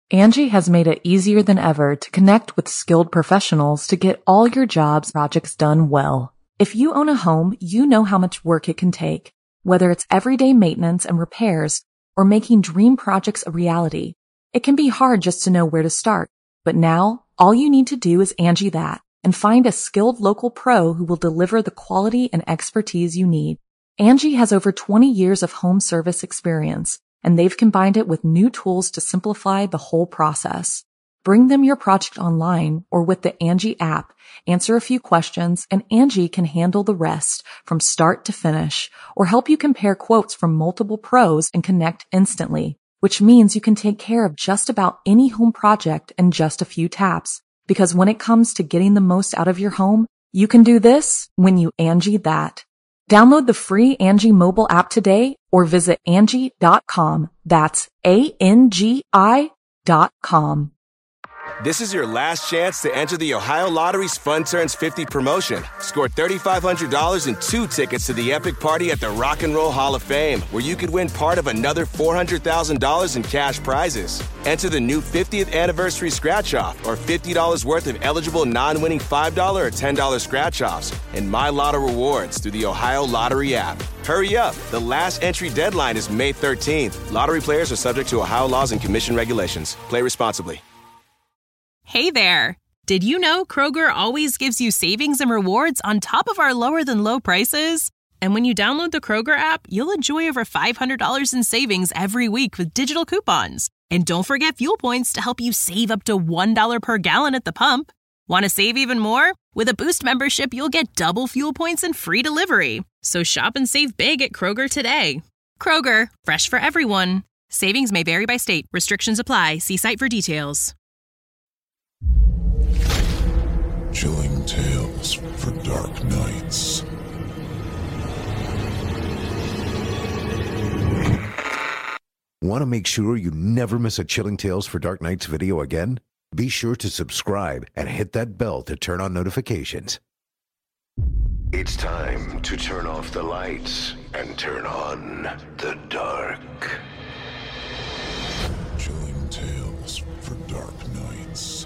Angie has made it easier than ever to connect with skilled professionals to get all your jobs projects done well. If you own a home, you know how much work it can take, whether it's everyday maintenance and repairs or making dream projects a reality. It can be hard just to know where to start, but now all you need to do is Angie that and find a skilled local pro who will deliver the quality and expertise you need. Angie has over 20 years of home service experience, and they've combined it with new tools to simplify the whole process. Bring them your project online or with the Angie app, answer a few questions, and Angie can handle the rest from start to finish, or help you compare quotes from multiple pros and connect instantly, which means you can take care of just about any home project in just a few taps. Because when it comes to getting the most out of your home, you can do this when you Angie that. Download the free Angie mobile app today or visit Angie.com. That's ANGI.com. This is your last chance to enter the Ohio Lottery's Fun Turns 50 promotion. Score $3,500 and 2 tickets to the epic party at the Rock and Roll Hall of Fame, where you could win part of another $400,000 in cash prizes. Enter the new 50th anniversary scratch-off or $50 worth of eligible non-winning $5 or $10 scratch-offs and My Lotto rewards through the Ohio Lottery app. Hurry up. The last entry deadline is May 13th. Lottery players are subject to Ohio laws and commission regulations. Play responsibly. Hey there! Did you know Kroger always gives you savings and rewards on top of our lower-than-low prices? And when you download the Kroger app, you'll enjoy over $500 in savings every week with digital coupons. And don't forget fuel points to help you save up to $1 per gallon at the pump. Want to save even more? With a Boost membership, you'll get double fuel points and free delivery. So shop and save big at Kroger today. Kroger, fresh for everyone. Savings may vary by state. Restrictions apply. See site for details. Chilling tales for dark nights. Want to make sure you never miss a Chilling Tales for Dark Nights video again? Be sure to subscribe and hit that bell to turn on notifications. It's time to turn off the lights and turn on the dark. Chilling tales for dark nights.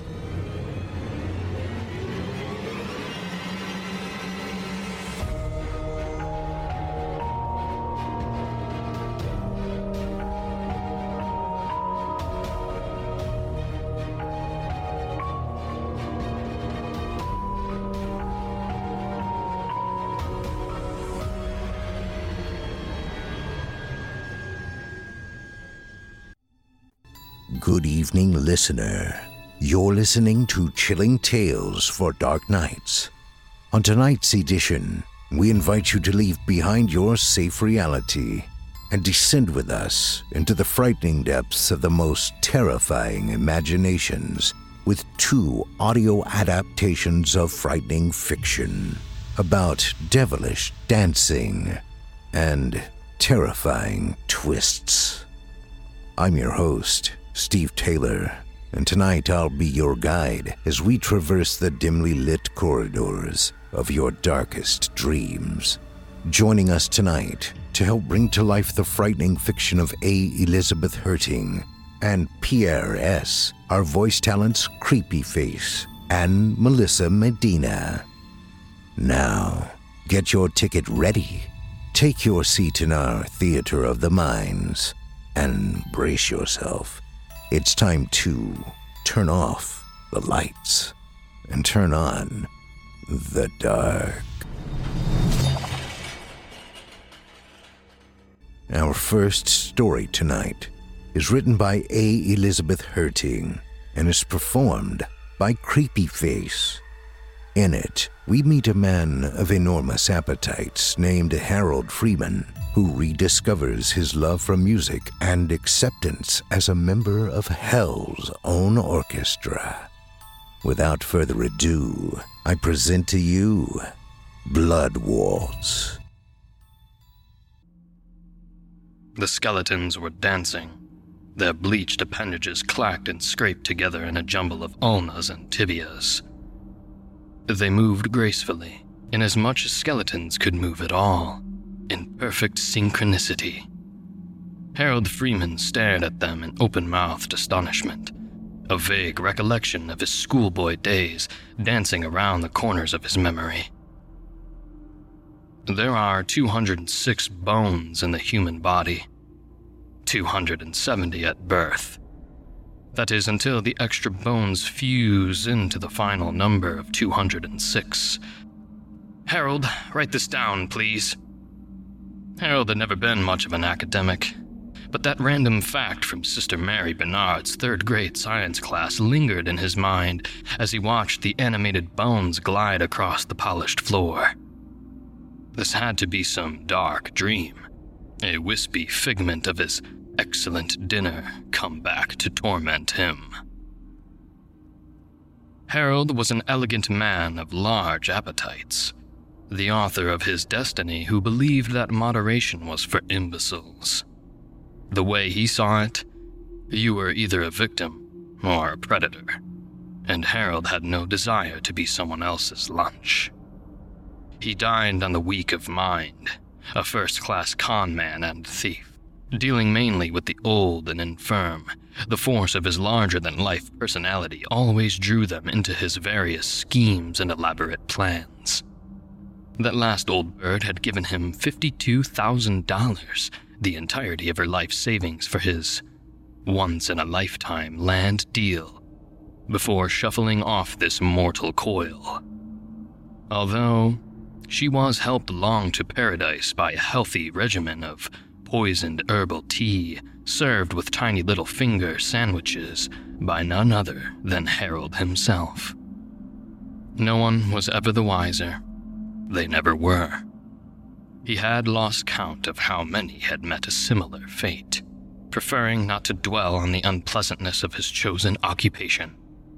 Good evening, listener. You're listening to Chilling Tales for Dark Nights. On tonight's edition, we invite you to leave behind your safe reality and descend with us into the frightening depths of the most terrifying imaginations with 2 audio adaptations of frightening fiction about devilish dancing and terrifying twists. I'm your host, Steve Taylor, and tonight I'll be your guide as we traverse the dimly lit corridors of your darkest dreams. Joining us tonight to help bring to life the frightening fiction of A. Elizabeth Hurting and Pierre S., our voice talents Creepy Face and Melissa Medina. Now, get your ticket ready, take your seat in our theater of the minds, and brace yourself. It's time to turn off the lights and turn on the dark. Our first story tonight is written by A. Elizabeth Hurting and is performed by Creepy Face. In it, we meet a man of enormous appetites named Harold Freeman, who rediscovers his love for music and acceptance as a member of Hell's own orchestra. Without further ado, I present to you Blood Waltz. The skeletons were dancing. Their bleached appendages clacked and scraped together in a jumble of ulnas and tibias. They moved gracefully, inasmuch as skeletons could move at all, in perfect synchronicity. Harold Freeman stared at them in open-mouthed astonishment, a vague recollection of his schoolboy days dancing around the corners of his memory. There are 206 bones in the human body, 270 at birth. That is until the extra bones fuse into the final number of 206. Harold, write this down, please. Harold had never been much of an academic, but that random fact from Sister Mary Bernard's third-grade science class lingered in his mind as he watched the animated bones glide across the polished floor. This had to be some dark dream, a wispy figment of his excellent dinner come back to torment him. Harold was an elegant man of large appetites, the author of his destiny who believed that moderation was for imbeciles. The way he saw it, you were either a victim or a predator, and Harold had no desire to be someone else's lunch. He dined on the weak of mind, a first-class con man and thief, dealing mainly with the old and infirm. The force of his larger-than-life personality always drew them into his various schemes and elaborate plans. That last old bird had given him $52,000, the entirety of her life savings for his once-in-a-lifetime land deal, before shuffling off this mortal coil. Although she was helped along to paradise by a healthy regimen of poisoned herbal tea served with tiny little finger sandwiches by none other than Harold himself. No one was ever the wiser. They never were. He had lost count of how many had met a similar fate, preferring not to dwell on the unpleasantness of his chosen occupation.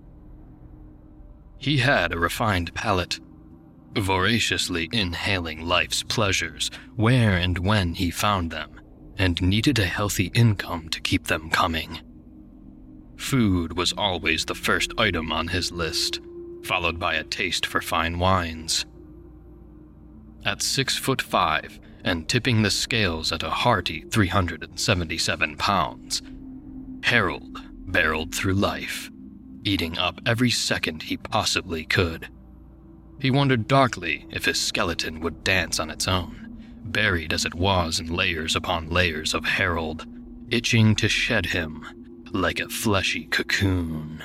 He had a refined palate, voraciously inhaling life's pleasures where and when he found them, and needed a healthy income to keep them coming. Food was always the first item on his list, followed by a taste for fine wines. At 6'5" and tipping the scales at a hearty 377 pounds, Harold barreled through life, eating up every second he possibly could. He wondered darkly if his skeleton would dance on its own, buried as it was in layers upon layers of Harold, itching to shed him like a fleshy cocoon.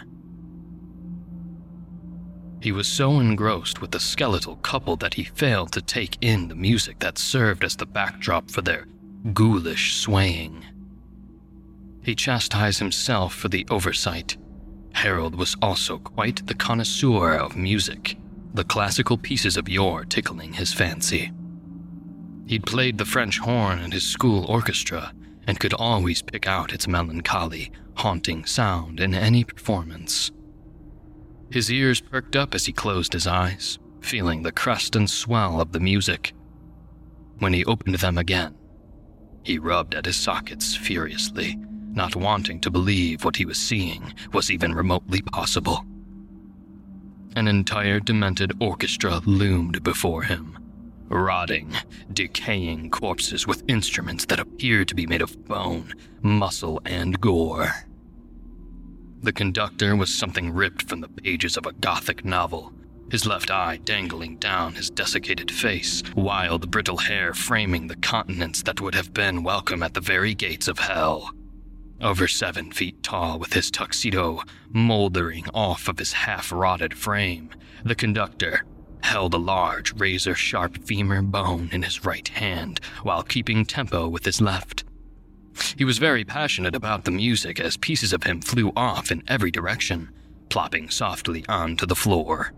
He was so engrossed with the skeletal couple that he failed to take in the music that served as the backdrop for their ghoulish swaying. He chastised himself for the oversight. Harold was also quite the connoisseur of music, the classical pieces of yore tickling his fancy. He'd played the French horn in his school orchestra and could always pick out its melancholy, haunting sound in any performance. His ears perked up as he closed his eyes, feeling the crest and swell of the music. When he opened them again, he rubbed at his sockets furiously, not wanting to believe what he was seeing was even remotely possible. An entire demented orchestra loomed before him, rotting, decaying corpses with instruments that appeared to be made of bone, muscle, and gore. The conductor was something ripped from the pages of a Gothic novel, his left eye dangling down his desiccated face, wild brittle hair framing the continents that would have been welcome at the very gates of hell. Over 7 feet tall, with his tuxedo moldering off of his half-rotted frame, the conductor held a large razor-sharp femur bone in his right hand while keeping tempo with his left. He was very passionate about the music as pieces of him flew off in every direction, plopping softly onto the floor.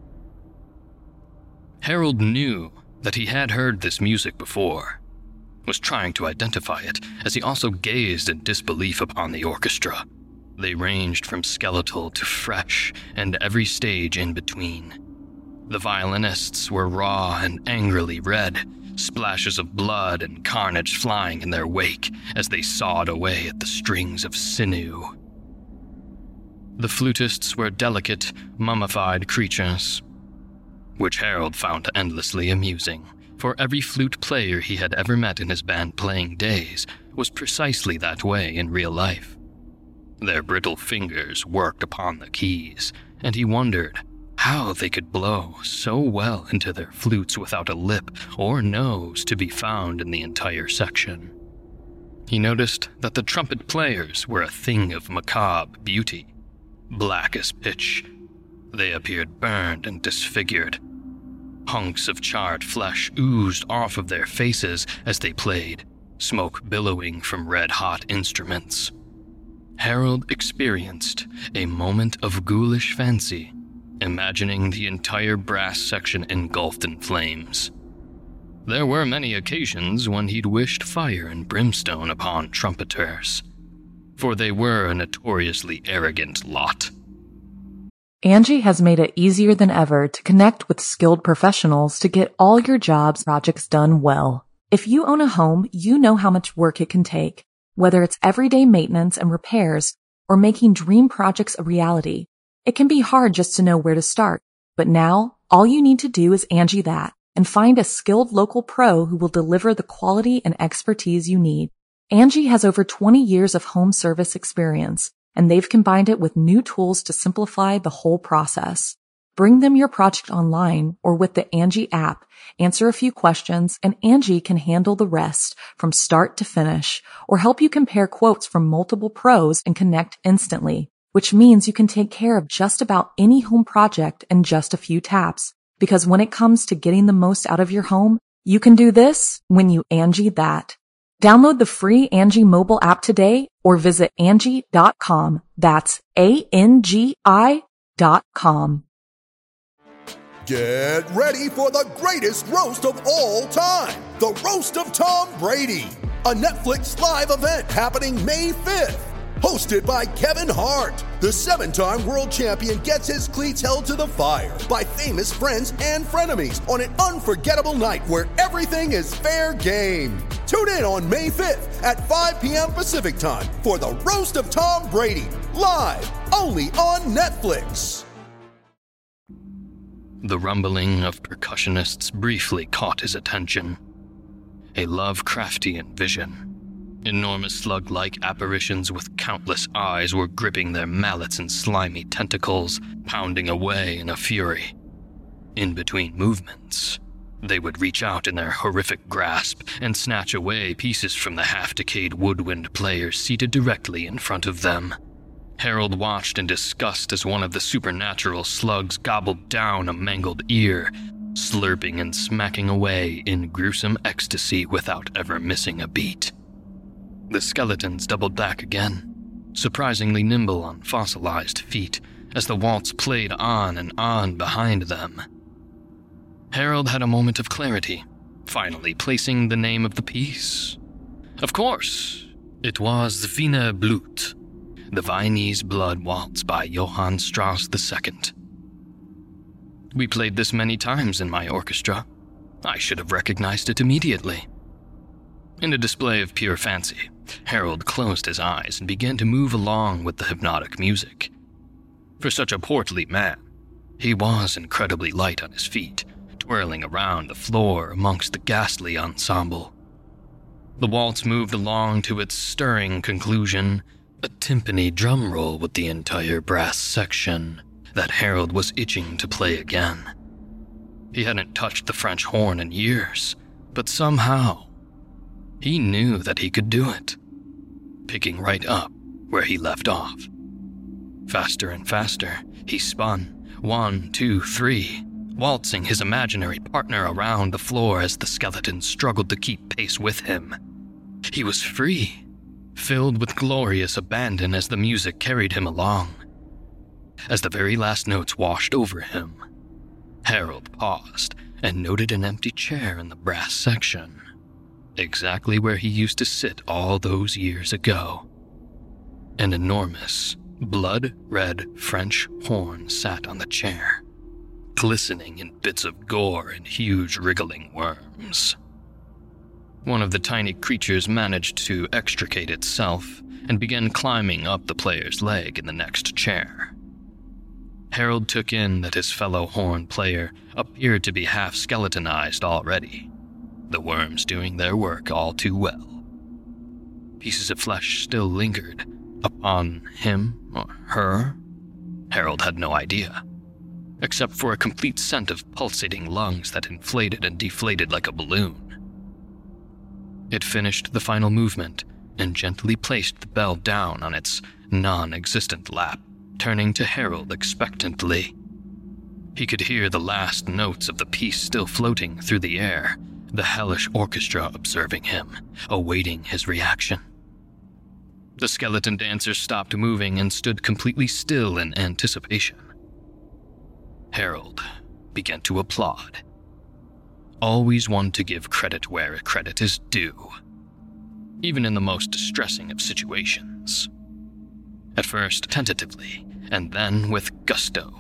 Harold knew that he had heard this music before, was trying to identify it as he also gazed in disbelief upon the orchestra. They ranged from skeletal to fresh and every stage in between. The violinists were raw and angrily red, splashes of blood and carnage flying in their wake as they sawed away at the strings of sinew. The flutists were delicate, mummified creatures, which Harold found endlessly amusing, for every flute player he had ever met in his band-playing days was precisely that way in real life. Their brittle fingers worked upon the keys, and he wondered how they could blow so well into their flutes without a lip or nose to be found in the entire section. He noticed that the trumpet players were a thing of macabre beauty, black as pitch. They appeared burned and disfigured. Hunks of charred flesh oozed off of their faces as they played, smoke billowing from red-hot instruments. Harold experienced a moment of ghoulish fancy, imagining the entire brass section engulfed in flames. There were many occasions when he'd wished fire and brimstone upon trumpeters, for they were a notoriously arrogant lot. Angie has made it easier than ever to connect with skilled professionals to get all your jobs projects done well. If you own a home, you know how much work it can take, whether it's everyday maintenance and repairs or making dream projects a reality. It can be hard just to know where to start, but now all you need to do is Angie that and find a skilled local pro who will deliver the quality and expertise you need. Angie has over 20 years of home service experience, and they've combined it with new tools to simplify the whole process. Bring them your project online or with the Angie app, answer a few questions, and Angie can handle the rest from start to finish, or help you compare quotes from multiple pros and connect instantly, which means you can take care of just about any home project in just a few taps. Because when it comes to getting the most out of your home, you can do this when you Angie that. Download the free Angie mobile app today or visit Angie.com. That's ANGI.com. Get ready for the greatest roast of all time, the Roast of Tom Brady, a Netflix live event happening May 5th. Hosted by Kevin Hart, the 7-time world champion gets his cleats held to the fire by famous friends and frenemies on an unforgettable night where everything is fair game. Tune in on May 5th at 5 p.m. Pacific time for the Roast of Tom Brady, live only on Netflix. The rumbling of percussionists briefly caught his attention. A Lovecraftian vision. Enormous slug-like apparitions with countless eyes were gripping their mallets and slimy tentacles, pounding away in a fury. In between movements, they would reach out in their horrific grasp and snatch away pieces from the half-decayed woodwind players seated directly in front of them. Harold watched in disgust as one of the supernatural slugs gobbled down a mangled ear, slurping and smacking away in gruesome ecstasy without ever missing a beat. The skeletons doubled back again, surprisingly nimble on fossilized feet, as the waltz played on and on behind them. Harold had a moment of clarity, finally placing the name of the piece. Of course, it was Wiener Blut, the Viennese Blood Waltz by Johann Strauss II. We played this many times in my orchestra. I should have recognized it immediately. In a display of pure fancy, Harold closed his eyes and began to move along with the hypnotic music. For such a portly man, he was incredibly light on his feet, twirling around the floor amongst the ghastly ensemble. The waltz moved along to its stirring conclusion, a timpani drum roll with the entire brass section that Harold was itching to play again. He hadn't touched the French horn in years, but somehow he knew that he could do it, picking right up where he left off. Faster and faster, he spun, 1, 2, 3, waltzing his imaginary partner around the floor as the skeleton struggled to keep pace with him. He was free, filled with glorious abandon as the music carried him along. As the very last notes washed over him, Harold paused and noted an empty chair in the brass section, exactly where he used to sit all those years ago. An enormous, blood-red French horn sat on the chair, glistening in bits of gore and huge wriggling worms. One of the tiny creatures managed to extricate itself and began climbing up the player's leg in the next chair. Harold took in that his fellow horn player appeared to be half skeletonized already, the worms doing their work all too well. Pieces of flesh still lingered, upon him or her? Harold had no idea, except for a complete scent of pulsating lungs that inflated and deflated like a balloon. It finished the final movement and gently placed the bell down on its non-existent lap, turning to Harold expectantly. He could hear the last notes of the piece still floating through the air, the hellish orchestra observing him, awaiting his reaction. The skeleton dancers stopped moving and stood completely still in anticipation. Harold began to applaud. Always one to give credit where credit is due, even in the most distressing of situations. At first tentatively, and then with gusto.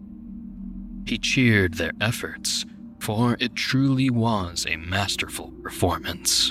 He cheered their efforts, for it truly was a masterful performance.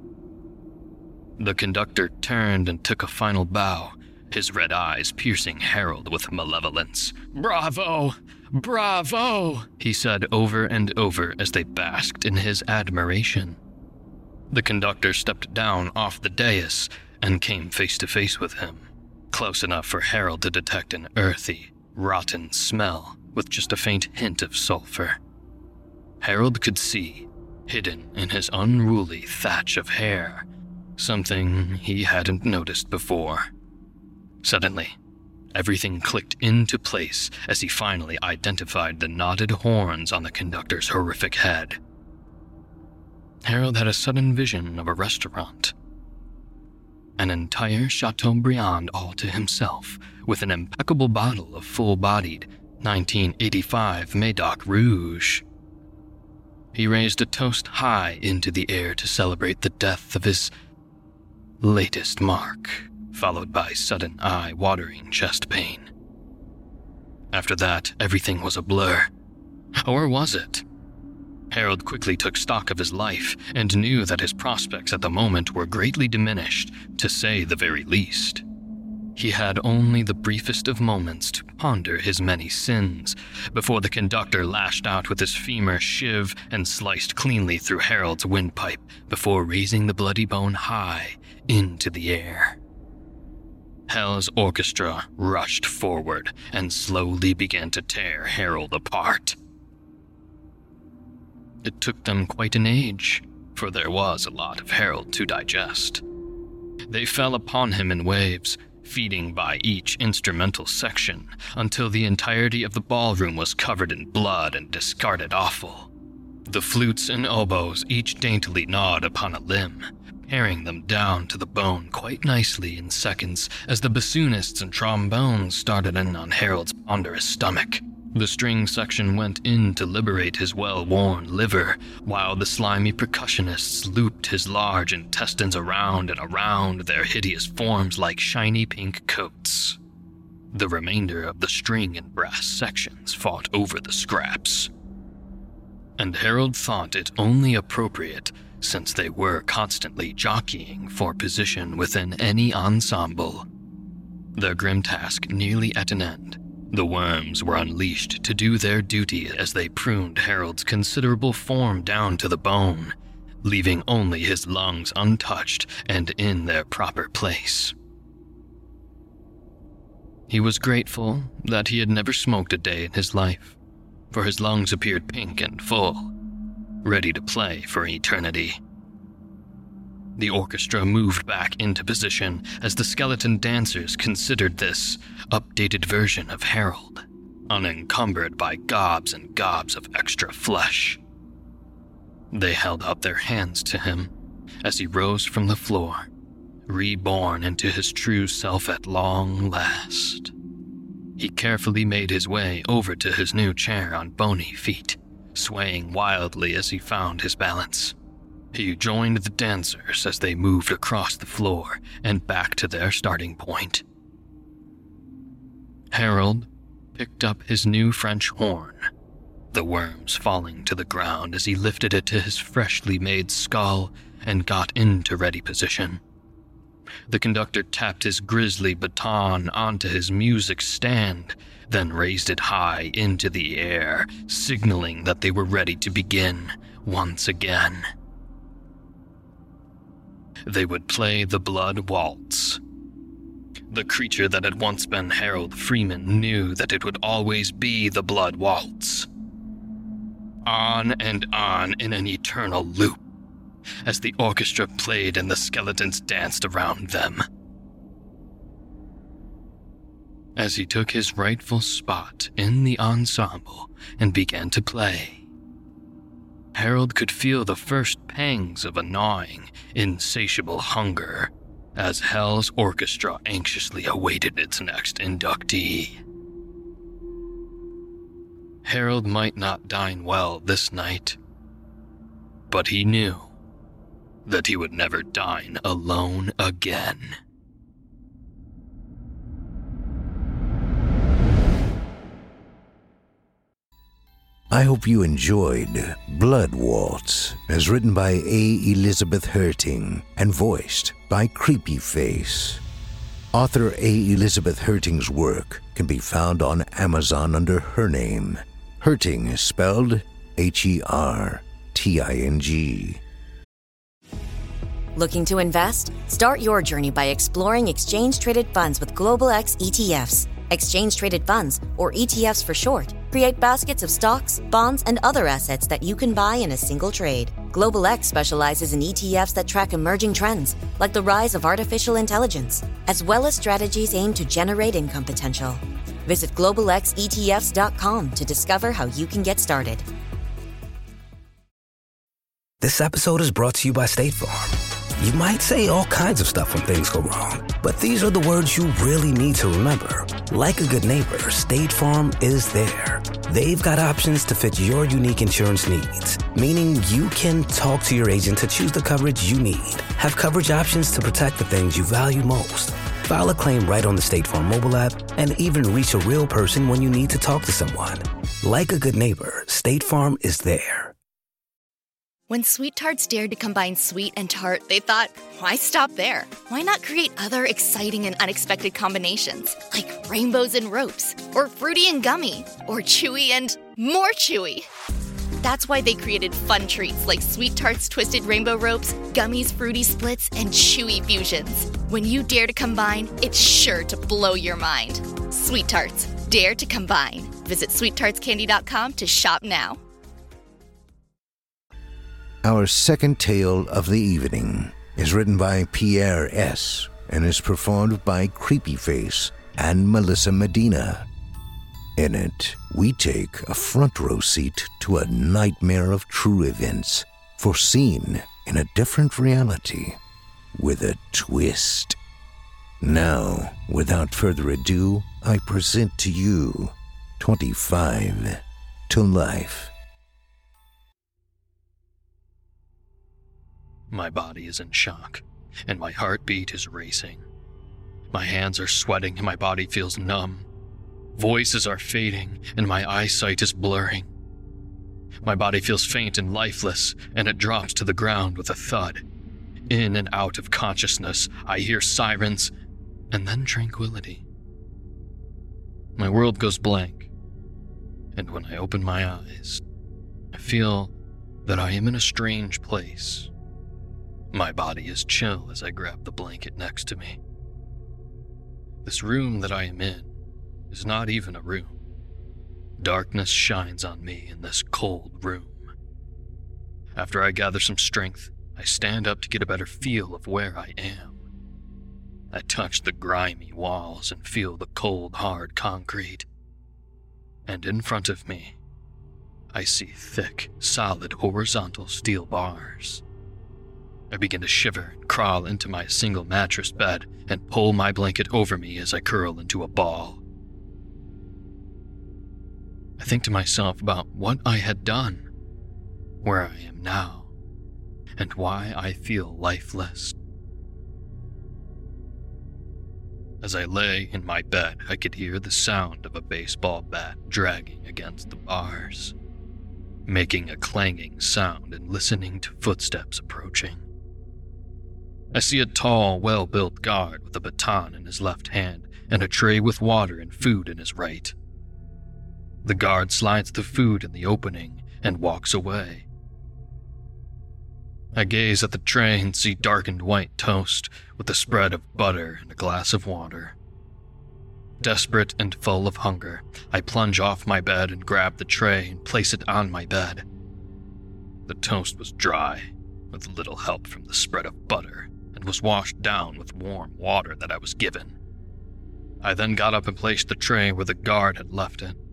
The conductor turned and took a final bow, his red eyes piercing Harold with malevolence. "Bravo! Bravo!" he said over and over as they basked in his admiration. The conductor stepped down off the dais and came face to face with him, close enough for Harold to detect an earthy, rotten smell with just a faint hint of sulfur. Harold could see, hidden in his unruly thatch of hair, something he hadn't noticed before. Suddenly, everything clicked into place as he finally identified the knotted horns on the conductor's horrific head. Harold had a sudden vision of a restaurant. An entire Chateaubriand all to himself, with an impeccable bottle of full-bodied 1985 Médoc Rouge. He raised a toast high into the air to celebrate the death of his latest mark, followed by sudden eye-watering chest pain. After that, everything was a blur. Or was it? Harold quickly took stock of his life and knew that his prospects at the moment were greatly diminished, to say the very least. He had only the briefest of moments to ponder his many sins before the conductor lashed out with his femur shiv and sliced cleanly through Harold's windpipe before raising the bloody bone high into the air. Hell's orchestra rushed forward and slowly began to tear Harold apart. It took them quite an age, for there was a lot of Harold to digest. They fell upon him in waves, feeding by each instrumental section until the entirety of the ballroom was covered in blood and discarded offal. The flutes and oboes each daintily gnawed upon a limb, paring them down to the bone quite nicely in seconds as the bassoonists and trombones started in on Harold's ponderous stomach. The string section went in to liberate his well-worn liver, while the slimy percussionists looped his large intestines around and around their hideous forms like shiny pink coats. The remainder of the string and brass sections fought over the scraps. And Harold thought it only appropriate, since they were constantly jockeying for position within any ensemble. Their grim task nearly at an end, the worms were unleashed to do their duty as they pruned Harold's considerable form down to the bone, leaving only his lungs untouched and in their proper place. He was grateful that he had never smoked a day in his life, for his lungs appeared pink and full, ready to play for eternity. The orchestra moved back into position as the skeleton dancers considered this updated version of Harold, unencumbered by gobs and gobs of extra flesh. They held out their hands to him as he rose from the floor, reborn into his true self at long last. He carefully made his way over to his new chair on bony feet, swaying wildly as he found his balance. He joined the dancers as they moved across the floor and back to their starting point. Harold picked up his new French horn, the worms falling to the ground as he lifted it to his freshly made skull and got into ready position. The conductor tapped his grisly baton onto his music stand, then raised it high into the air, signaling that they were ready to begin once again. They would play the Blood Waltz. The creature that had once been Harold Freeman knew that it would always be the Blood Waltz. On and on in an eternal loop, as the orchestra played and the skeletons danced around them. As he took his rightful spot in the ensemble and began to play, Harold could feel the first pangs of a gnawing, insatiable hunger as Hell's orchestra anxiously awaited its next inductee. Harold might not dine well this night, but he knew that he would never dine alone again. I hope you enjoyed Blood Waltz, as written by A. Elizabeth Herting and voiced by Creepyface. Author A. Elizabeth Herting's work can be found on Amazon under her name. Herting is spelled Herting. Looking to invest? Start your journey by exploring exchange-traded funds with Global X ETFs. Exchange-traded funds, or ETFs for short, create baskets of stocks, bonds, and other assets that you can buy in a single trade. Global X specializes in ETFs that track emerging trends, like the rise of artificial intelligence, as well as strategies aimed to generate income potential. Visit globalxetfs.com to discover how you can get started. This episode is brought to you by State Farm. You might say all kinds of stuff when things go wrong, but these are the words you really need to remember. Like a good neighbor, State Farm is there. They've got options to fit your unique insurance needs, meaning you can talk to your agent to choose the coverage you need, have coverage options to protect the things you value most, file a claim right on the State Farm mobile app, and even reach a real person when you need to talk to someone. Like a good neighbor, State Farm is there. When Sweet Tarts dared to combine sweet and tart, they thought, why stop there? Why not create other exciting and unexpected combinations, like rainbows and ropes, or fruity and gummy, or chewy and more chewy? That's why they created fun treats like Sweet Tarts Twisted Rainbow Ropes, Gummies Fruity Splits, and Chewy Fusions. When you dare to combine, it's sure to blow your mind. Sweet Tarts, dare to combine. Visit sweettartscandy.com to shop now. Our second tale of the evening is written by Pierre S. and is performed by Creepyface and Melissa Medina. In it, we take a front row seat to a nightmare of true events foreseen in a different reality with a twist. Now, without further ado, I present to you 25 to Life. My body is in shock, and my heartbeat is racing. My hands are sweating and my body feels numb. Voices are fading and my eyesight is blurring. My body feels faint and lifeless, and it drops to the ground with a thud. In and out of consciousness, I hear sirens, and then tranquility. My world goes blank, and when I open my eyes, I feel that I am in a strange place. My body is chill as I grab the blanket next to me. This room that I am in is not even a room. Darkness shines on me in this cold room. After I gather some strength, I stand up to get a better feel of where I am. I touch the grimy walls and feel the cold, hard concrete. And in front of me, I see thick, solid, horizontal steel bars. I begin to shiver and crawl into my single mattress bed and pull my blanket over me as I curl into a ball. I think to myself about what I had done, where I am now, and why I feel lifeless. As I lay in my bed, I could hear the sound of a baseball bat dragging against the bars, making a clanging sound and listening to footsteps approaching. I see a tall, well-built guard with a baton in his left hand and a tray with water and food in his right. The guard slides the food in the opening and walks away. I gaze at the tray and see darkened white toast with a spread of butter and a glass of water. Desperate and full of hunger, I plunge off my bed and grab the tray and place it on my bed. The toast was dry, with little help from the spread of butter, and was washed down with warm water that I was given. I then got up and placed the tray where the guard had left it.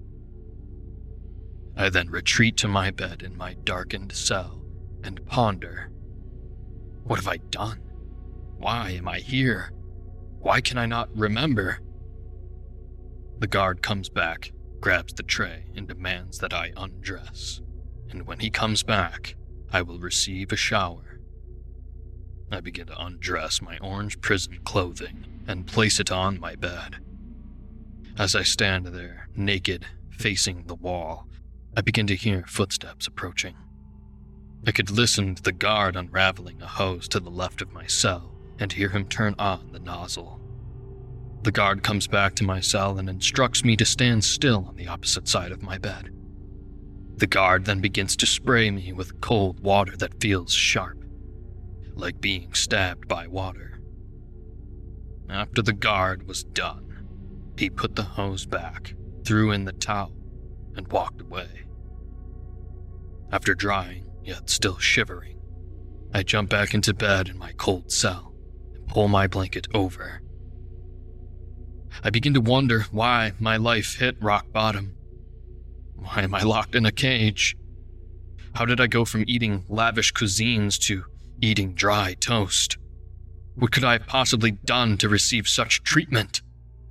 I then retreat to my bed in my darkened cell and ponder. What have I done? Why am I here? Why can I not remember? The guard comes back, grabs the tray, and demands that I undress. And when he comes back, I will receive a shower. I begin to undress my orange prison clothing and place it on my bed. As I stand there, naked, facing the wall, I begin to hear footsteps approaching. I could listen to the guard unraveling a hose to the left of my cell and hear him turn on the nozzle. The guard comes back to my cell and instructs me to stand still on the opposite side of my bed. The guard then begins to spray me with cold water that feels sharp, like being stabbed by water. After the guard was done, he put the hose back, threw in the towel, and walked away. After drying, yet still shivering, I jump back into bed in my cold cell and pull my blanket over. I begin to wonder why my life hit rock bottom. Why am I locked in a cage? How did I go from eating lavish cuisines to eating dry toast? What could I have possibly done to receive such treatment?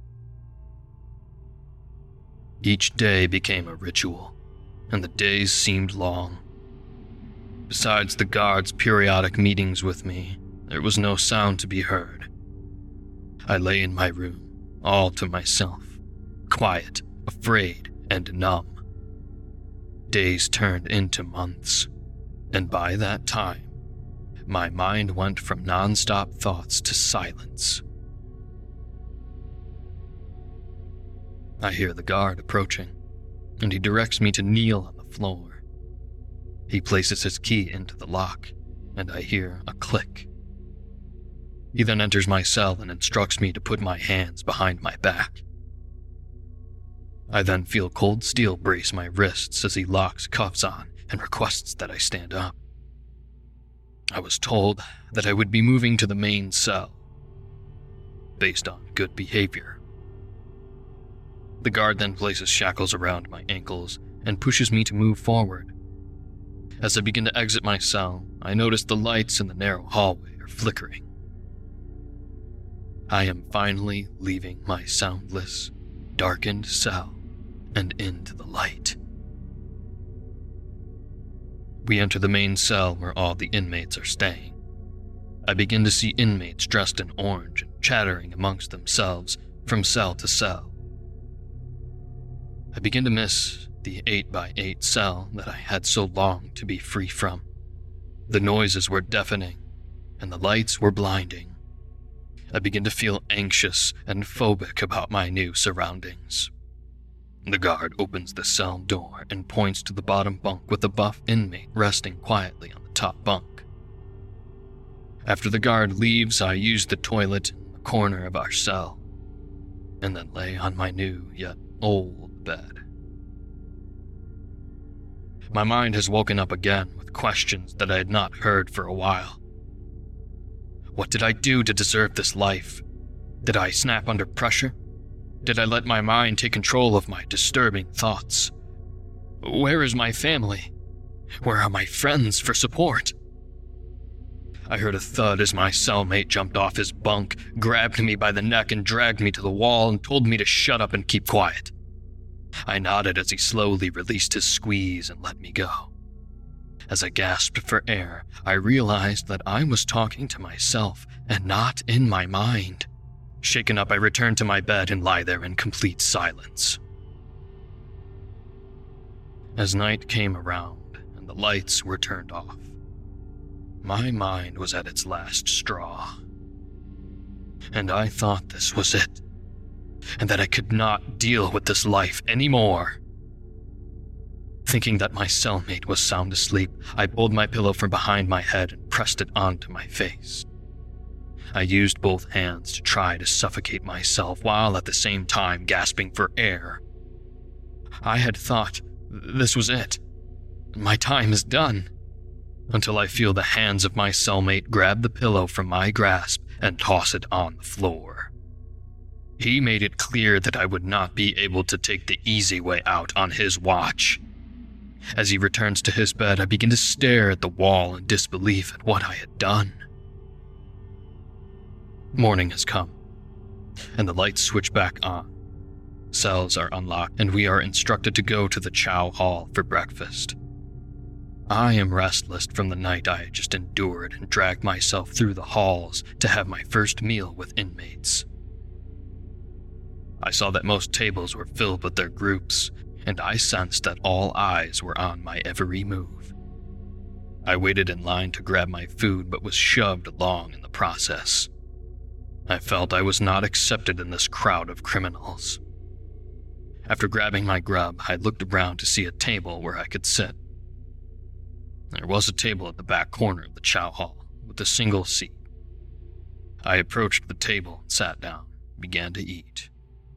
Each day became a ritual, and the days seemed long. Besides the guards' periodic meetings with me, there was no sound to be heard. I lay in my room, all to myself, quiet, afraid, and numb. Days turned into months, and by that time, my mind went from non-stop thoughts to silence. I hear the guard approaching, and he directs me to kneel on the floor. He places his key into the lock, and I hear a click. He then enters my cell and instructs me to put my hands behind my back. I then feel cold steel brace my wrists as he locks cuffs on and requests that I stand up. I was told that I would be moving to the main cell, based on good behavior. The guard then places shackles around my ankles and pushes me to move forward. As I begin to exit my cell, I notice the lights in the narrow hallway are flickering. I am finally leaving my soundless, darkened cell and into the light. We enter the main cell where all the inmates are staying. I begin to see inmates dressed in orange and chattering amongst themselves from cell to cell. I begin to miss the 8x8 cell that I had so longed to be free from. The noises were deafening, and the lights were blinding. I begin to feel anxious and phobic about my new surroundings. The guard opens the cell door and points to the bottom bunk with the buff inmate resting quietly on the top bunk. After the guard leaves, I use the toilet in the corner of our cell, and then lay on my new yet old bed. My mind has woken up again with questions that I had not heard for a while. What did I do to deserve this life? Did I snap under pressure? Did I let my mind take control of my disturbing thoughts? Where is my family? Where are my friends for support? I heard a thud as my cellmate jumped off his bunk, grabbed me by the neck and dragged me to the wall and told me to shut up and keep quiet. I nodded as he slowly released his squeeze and let me go. As I gasped for air, I realized that I was talking to myself and not in my mind. Shaken up, I returned to my bed and lie there in complete silence. As night came around and the lights were turned off, my mind was at its last straw. And I thought this was it, and that I could not deal with this life anymore. Thinking that my cellmate was sound asleep, I pulled my pillow from behind my head and pressed it onto my face. I used both hands to try to suffocate myself while at the same time gasping for air. I had thought this was it. My time is done. Until I feel the hands of my cellmate grab the pillow from my grasp and toss it on the floor. He made it clear that I would not be able to take the easy way out on his watch. As he returns to his bed, I begin to stare at the wall in disbelief at what I had done. Morning has come, and the lights switch back on. Cells are unlocked, and we are instructed to go to the chow hall for breakfast. I am restless from the night I had just endured and dragged myself through the halls to have my first meal with inmates. I saw that most tables were filled with their groups, and I sensed that all eyes were on my every move. I waited in line to grab my food but was shoved along in the process. I felt I was not accepted in this crowd of criminals. After grabbing my grub, I looked around to see a table where I could sit. There was a table at the back corner of the chow hall with a single seat. I approached the table and sat down, began to eat.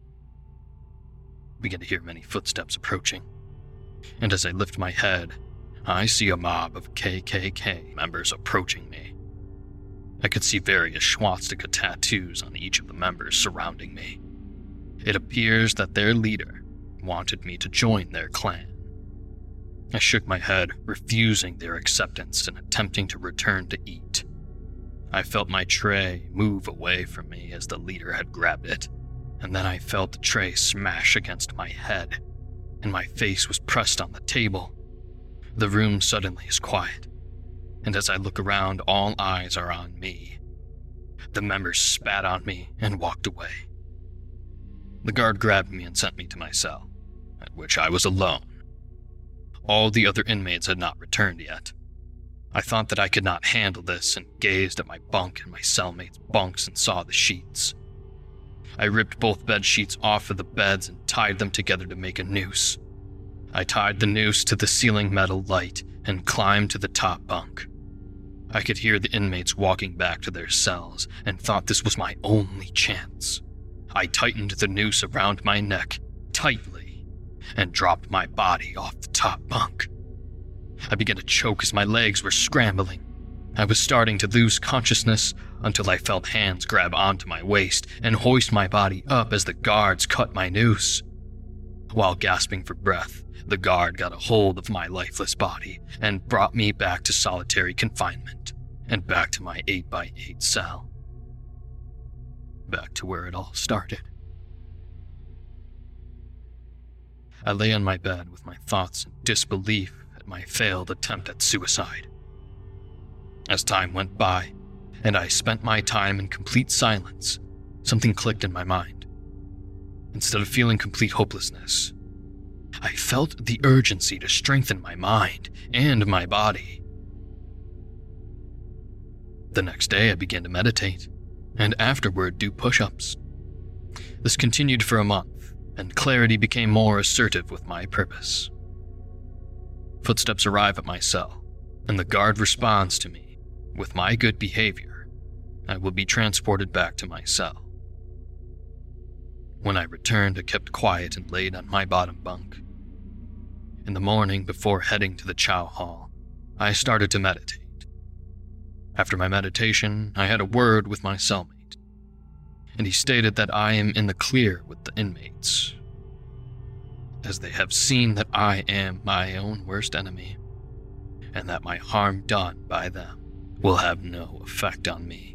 Began to hear many footsteps approaching, and as I lift my head, I see a mob of KKK members approaching me. I could see various swastika tattoos on each of the members surrounding me. It appears that their leader wanted me to join their clan. I shook my head, refusing their acceptance and attempting to return to eat. I felt my tray move away from me as the leader had grabbed it, and then I felt the tray smash against my head, and my face was pressed on the table. The room suddenly is quiet, and as I look around, all eyes are on me. The members spat on me and walked away. The guard grabbed me and sent me to my cell, at which I was alone. All the other inmates had not returned yet. I thought that I could not handle this and gazed at my bunk and my cellmates' bunks and saw the sheets. I ripped both bed sheets off of the beds and tied them together to make a noose. I tied the noose to the ceiling metal light and climbed to the top bunk. I could hear the inmates walking back to their cells and thought this was my only chance. I tightened the noose around my neck tightly and dropped my body off the top bunk. I began to choke as my legs were scrambling. I was starting to lose consciousness until I felt hands grab onto my waist and hoist my body up as the guards cut my noose. While gasping for breath, the guard got a hold of my lifeless body and brought me back to solitary confinement and back to my 8x8 cell. Back to where it all started. I lay on my bed with my thoughts in disbelief at my failed attempt at suicide. As time went by, and I spent my time in complete silence, something clicked in my mind. Instead of feeling complete hopelessness, I felt the urgency to strengthen my mind and my body. The next day I began to meditate, and afterward do push-ups. This continued for a month, and clarity became more assertive with my purpose. Footsteps arrive at my cell, and the guard responds to me. With my good behavior, I will be transported back to my cell. When I returned, I kept quiet and laid on my bottom bunk. In the morning, before heading to the chow hall, I started to meditate. After my meditation, I had a word with my cellmate, and he stated that I am in the clear with the inmates, as they have seen that I am my own worst enemy, and that my harm done by them will have no effect on me.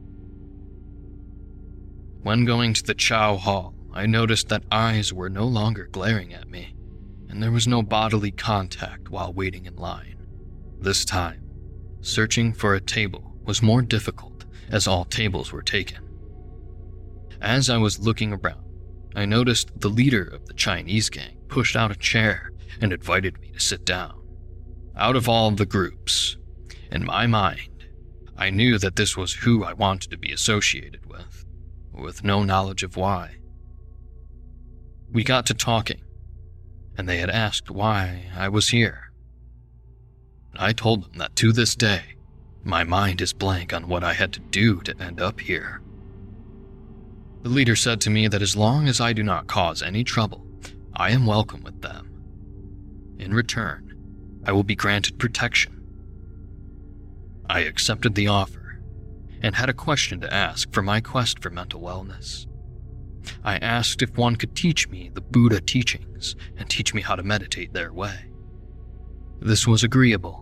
When going to the chow hall, I noticed that eyes were no longer glaring at me, and there was no bodily contact while waiting in line. This time, searching for a table was more difficult as all tables were taken. As I was looking around, I noticed the leader of the Chinese gang pushed out a chair and invited me to sit down. Out of all the groups, in my mind, I knew that this was who I wanted to be associated with no knowledge of why. We got to talking, and they had asked why I was here. I told them that to this day, My mind is blank on what I had to do to end up here. The leader said to me that as long as I do not cause any trouble, I am welcome with them. In return, I will be granted protection. I accepted the offer and had a question to ask for my quest for mental wellness. I asked if one could teach me the Buddha teachings and teach me how to meditate their way. This was agreeable.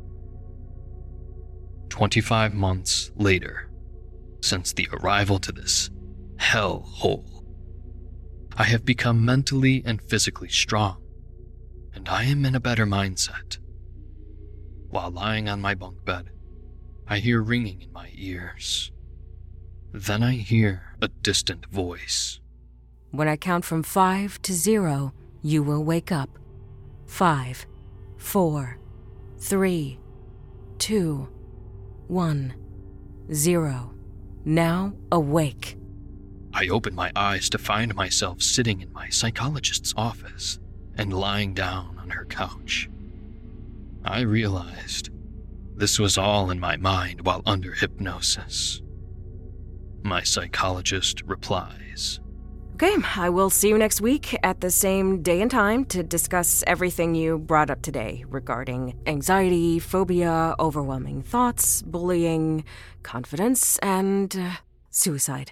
25 months later, since the arrival to this hell hole, I have become mentally and physically strong, and I am in a better mindset. While lying on my bunk bed, I hear ringing in my ears. Then I hear a distant voice. When I count from 5 to 0, you will wake up. 5, 4, 3, 2, 1, 0. Now awake. I open my eyes to find myself sitting in my psychologist's office and lying down on her couch. I realized this was all in my mind while under hypnosis. My psychologist replies, Okay, I will see you next week at the same day and time to discuss everything you brought up today regarding anxiety, phobia, overwhelming thoughts, bullying, confidence, and suicide.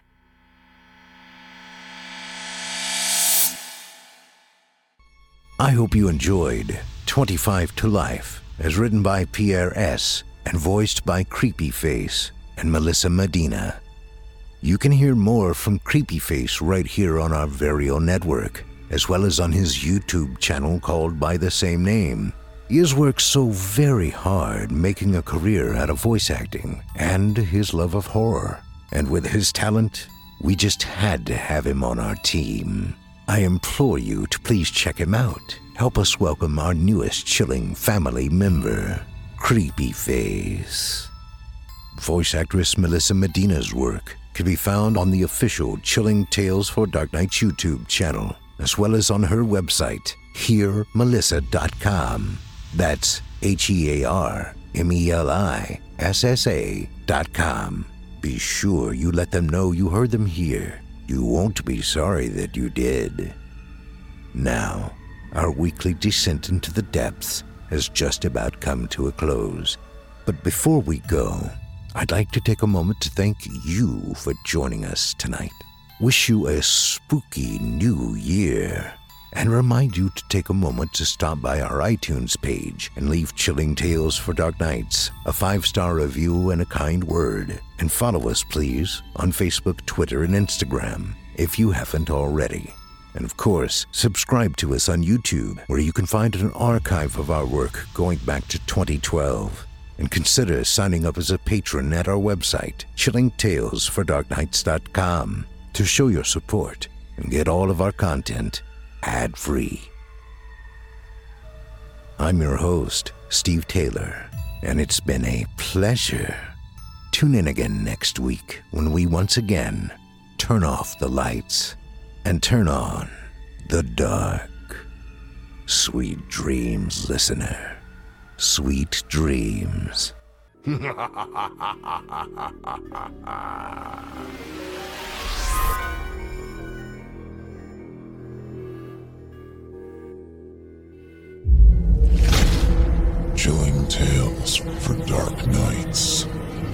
I hope you enjoyed 25 to Life, as written by Pierre S. and voiced by Creepyface and Melissa Medina. You can hear more from Creepyface right here on our Vario network, as well as on his YouTube channel called by the same name. He has worked so very hard making a career out of voice acting and his love of horror. And with his talent, we just had to have him on our team. I implore you to please check him out. Help us welcome our newest chilling family member, Creepyface. Voice actress Melissa Medina's work can be found on the official Chilling Tales for Dark Nights YouTube channel, as well as on her website, hearmelissa.com. That's HEARMELISSA.com. Be sure you let them know you heard them here. You won't be sorry that you did. Now, our weekly descent into the depths has just about come to a close. But before we go, I'd like to take a moment to thank you for joining us tonight. Wish you a spooky new year, and remind you to take a moment to stop by our iTunes page and leave Chilling Tales for Dark Nights a 5-star review and a kind word. And follow us, please, on Facebook, Twitter, and Instagram if you haven't already. And of course, subscribe to us on YouTube, where you can find an archive of our work going back to 2012. And consider signing up as a patron at our website, chillingtalesfordarknights.com, to show your support and get all of our content ad-free. I'm your host, Steve Taylor, and it's been a pleasure. Tune in again next week when we once again turn off the lights and turn on the dark. Sweet dreams, listener. Sweet dreams. Chilling Tales for Dark Nights.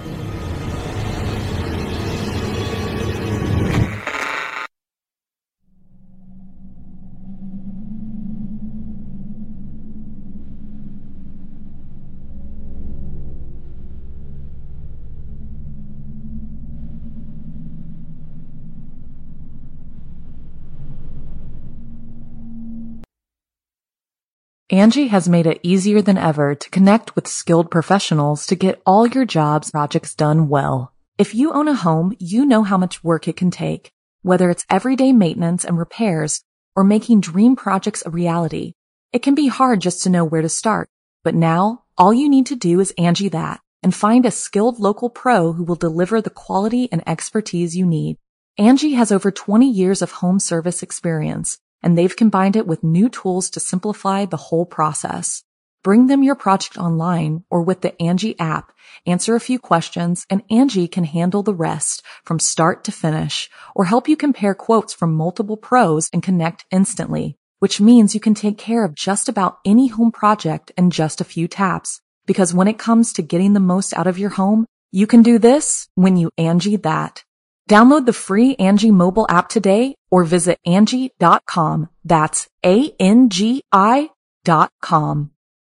Angie has made it easier than ever to connect with skilled professionals to get all your jobs projects done well. If you own a home, you know how much work it can take, whether it's everyday maintenance and repairs or making dream projects a reality. It can be hard just to know where to start, but now all you need to do is Angie that and find a skilled local pro who will deliver the quality and expertise you need. Angie has over 20 years of home service experience, and they've combined it with new tools to simplify the whole process. Bring them your project online or with the Angie app. Answer a few questions and Angie can handle the rest from start to finish or help you compare quotes from multiple pros and connect instantly, which means you can take care of just about any home project in just a few taps. Because when it comes to getting the most out of your home, you can do this when you Angie that. Download the free Angie mobile app today or visit Angie.com. That's ANGI.com.